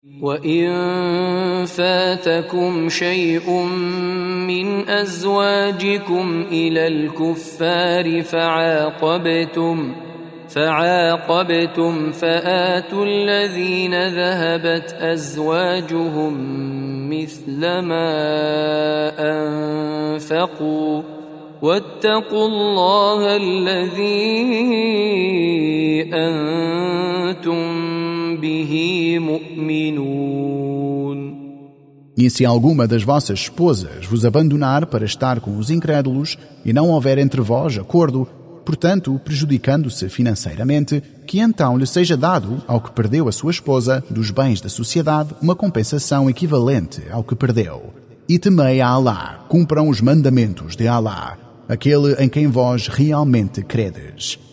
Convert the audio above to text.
وَإِن فَاتَكُمْ شَيْءٌ مِّنْ أَزْوَاجِكُمْ إِلَى الْكُفَّارِ فَعَاقَبْتُمْ فَآتُوا الَّذِينَ ذَهَبَتْ أَزْوَاجُهُم مِّثْلَ مَا أَنفَقُوا وَاتَّقُوا اللَّهَ الَّذِي أَنتُم به مؤمنون. E se alguma das vossas esposas vos abandonar para estar com os incrédulos e não houver entre vós acordo, portanto prejudicando-se financeiramente, que então lhe seja dado ao que perdeu a sua esposa dos bens da sociedade uma compensação equivalente ao que perdeu. E temei a Alá, cumpram os mandamentos de Alá, aquele em quem vós realmente credes.